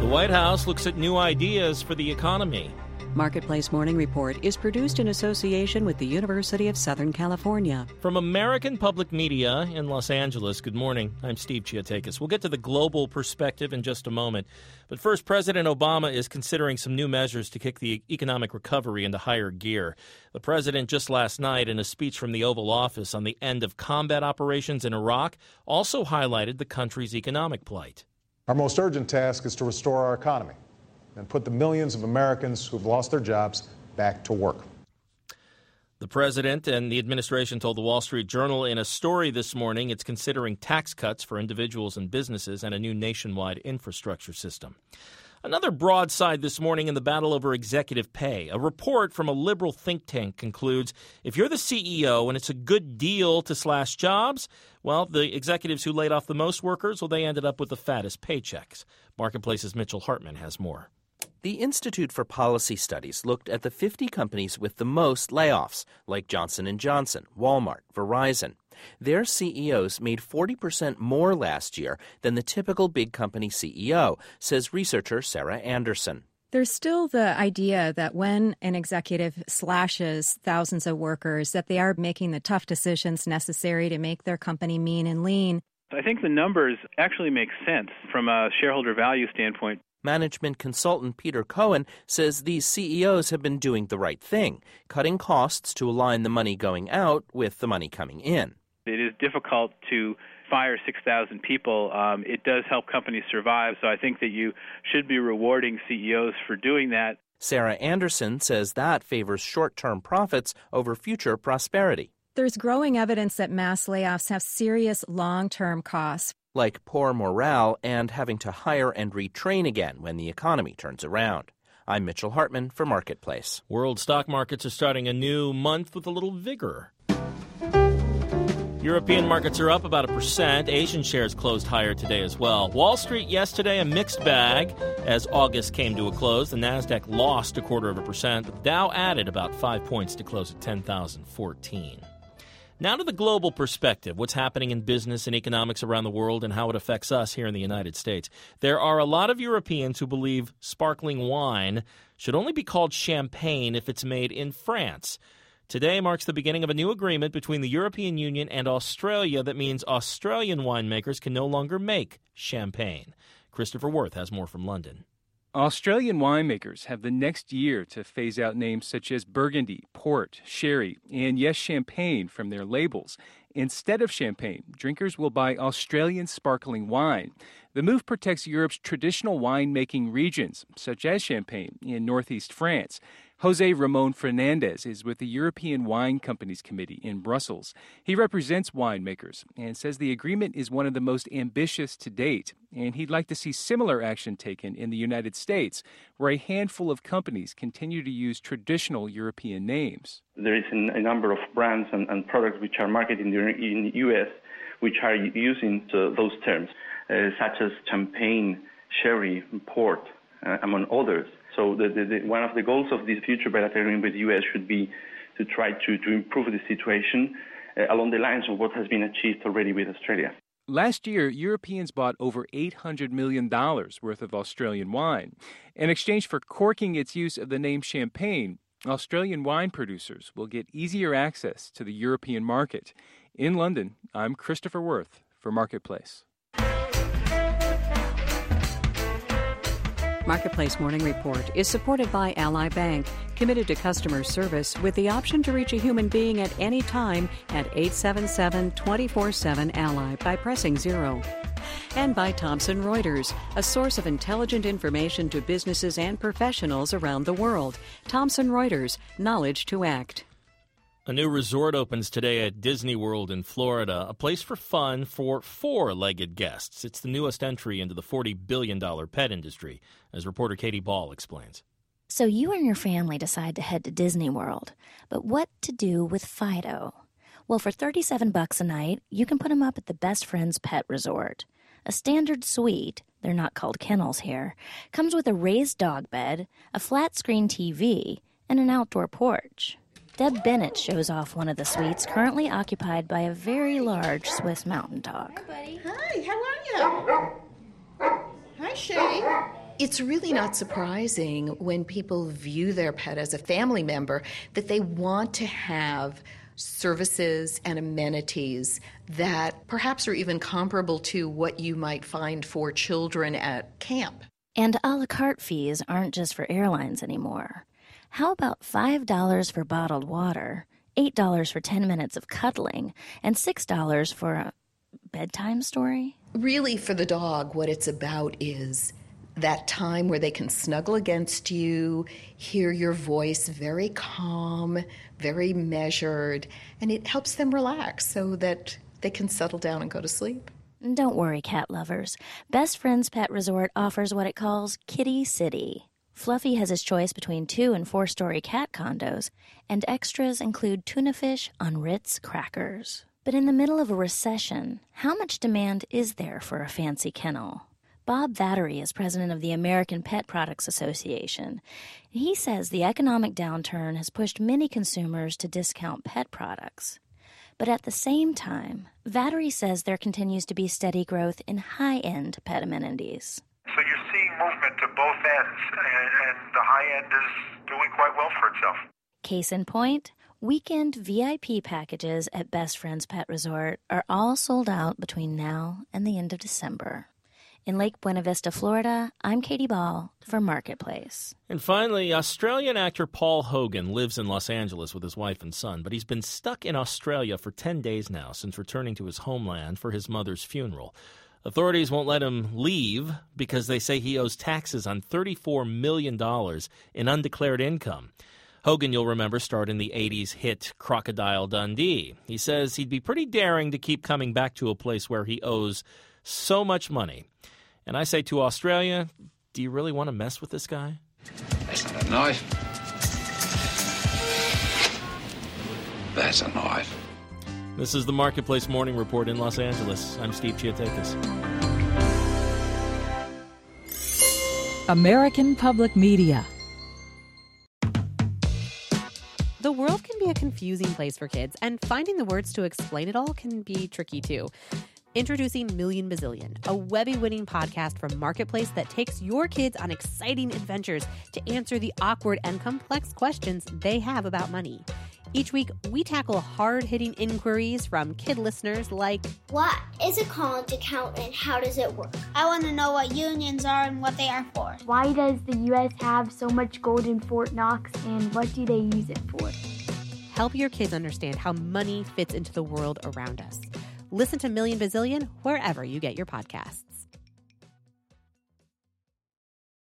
The White House looks at new ideas for the economy. Marketplace Morning Report is produced in association with the University of Southern California. From American Public Media in Los Angeles, good morning. I'm Steve Chiatakis. We'll get to the global perspective in just a moment. But first, President Obama is considering some new measures to kick the economic recovery into higher gear. The president just last night, in a speech from the Oval Office on the end of combat operations in Iraq, also highlighted the country's economic plight. Our most urgent task is to restore our economy and put the millions of Americans who've lost their jobs back to work. The president and the administration told the Wall Street Journal in a story this morning it's considering tax cuts for individuals and businesses and a new nationwide infrastructure system. Another broadside this morning in the battle over executive pay. A report from a liberal think tank concludes if you're the CEO and it's a good deal to slash jobs, well, the executives who laid off the most workers, well, they ended up with the fattest paychecks. Marketplace's Mitchell Hartman has more. The Institute for Policy Studies looked at the 50 companies with the most layoffs, like Johnson & Johnson, Walmart, Verizon. Their CEOs made 40% more last year than the typical big company CEO, says researcher Sarah Anderson. There's still the idea that when an executive slashes thousands of workers, that they are making the tough decisions necessary to make their company mean and lean. I think the numbers actually make sense from a shareholder value standpoint. Management consultant Peter Cohen says these CEOs have been doing the right thing, cutting costs to align the money going out with the money coming in. It is difficult to fire 6,000 people. It does help companies survive, so I think that you should be rewarding CEOs for doing that. Sarah Anderson says that favors short-term profits over future prosperity. There's growing evidence that mass layoffs have serious long-term costs, like poor morale and having to hire and retrain again when the economy turns around. I'm Mitchell Hartman for Marketplace. World stock markets are starting a new month with a little vigor. European markets are up about 1%. Asian shares closed higher today as well. Wall Street yesterday, a mixed bag. As August came to a close, the Nasdaq lost 0.25%. The Dow added about 5 points to close at 10,014. Now to the global perspective, what's happening in business and economics around the world and how it affects us here in the United States. There are a lot of Europeans who believe sparkling wine should only be called champagne if it's made in France. Today marks the beginning of a new agreement between the European Union and Australia that means Australian winemakers can no longer make champagne. Christopher Worth has more from London. Australian winemakers have the next year to phase out names such as Burgundy, Port, Sherry, and yes, Champagne from their labels. Instead of champagne, drinkers will buy Australian sparkling wine. The move protects Europe's traditional wine-making regions, such as Champagne in northeast France. Jose Ramon Fernandez is with the European Wine Companies Committee in Brussels. He represents winemakers and says the agreement is one of the most ambitious to date, and he'd like to see similar action taken in the United States, where a handful of companies continue to use traditional European names. There is a number of brands and products which are marketed in the U.S. which are using those terms, such as champagne, sherry, port, among others. So one of the goals of this future bilateral agreement with the U.S. should be to try to improve the situation along the lines of what has been achieved already with Australia. Last year, Europeans bought over $800 million worth of Australian wine. In exchange for corking its use of the name champagne, Australian wine producers will get easier access to the European market. In London, I'm Christopher Worth for Marketplace. Marketplace Morning Report is supported by Ally Bank, committed to customer service with the option to reach a human being at any time at 877-24-7-ALLY by pressing 0. And by Thomson Reuters, a source of intelligent information to businesses and professionals around the world. Thomson Reuters, knowledge to act. A new resort opens today at Disney World in Florida, a place for fun for four-legged guests. It's the newest entry into the $40 billion pet industry, as reporter Katie Ball explains. So you and your family decide to head to Disney World, but what to do with Fido? Well, for $37 a night, you can put him up at the Best Friends Pet Resort. A standard suite, they're not called kennels here, comes with a raised dog bed, a flat-screen TV, and an outdoor porch. Deb Bennett shows off one of the suites currently occupied by a very large Swiss mountain dog. Hi, buddy. Hi, how are you? Hi, Shay. It's really not surprising when people view their pet as a family member that they want to have services and amenities that perhaps are even comparable to what you might find for children at camp. And a la carte fees aren't just for airlines anymore. How about $5 for bottled water, $8 for 10 minutes of cuddling, and $6 for a bedtime story? Really, for the dog, what it's about is that time where they can snuggle against you, hear your voice very calm, very measured, and it helps them relax so that they can settle down and go to sleep. Don't worry, cat lovers. Best Friends Pet Resort offers what it calls Kitty City. Fluffy has his choice between 2- and 4-story cat condos, and extras include tuna fish on Ritz crackers. But in the middle of a recession, how much demand is there for a fancy kennel? Bob Vattery is president of the American Pet Products Association. He says the economic downturn has pushed many consumers to discount pet products. But at the same time, Vattery says there continues to be steady growth in high-end pet amenities. So you're seeing movement to both ends, and the high end is doing quite well for itself. Case in point, weekend VIP packages at Best Friends Pet Resort are all sold out between now and the end of December. In Lake Buena Vista, Florida, I'm Katie Ball for Marketplace. And finally, Australian actor Paul Hogan lives in Los Angeles with his wife and son, but he's been stuck in Australia for 10 days now since returning to his homeland for his mother's funeral. Authorities won't let him leave because they say he owes taxes on $34 million in undeclared income. Hogan, you'll remember, starred in the 80s hit Crocodile Dundee. He says he'd be pretty daring to keep coming back to a place where he owes so much money. And I say to Australia, do you really want to mess with this guy? That's not a knife. That's a knife. This is the Marketplace Morning Report in Los Angeles. I'm Steve Chiatakis. American Public Media. The world can be a confusing place for kids, and finding the words to explain it all can be tricky too. Introducing Million Bazillion, a Webby-winning podcast from Marketplace that takes your kids on exciting adventures to answer the awkward and complex questions they have about money. Each week, we tackle hard-hitting inquiries from kid listeners like, what is a college account and how does it work? I want to know what unions are and what they are for. Why does the U.S. have so much gold in Fort Knox and what do they use it for? Help your kids understand how money fits into the world around us. Listen to Million Bazillion wherever you get your podcasts.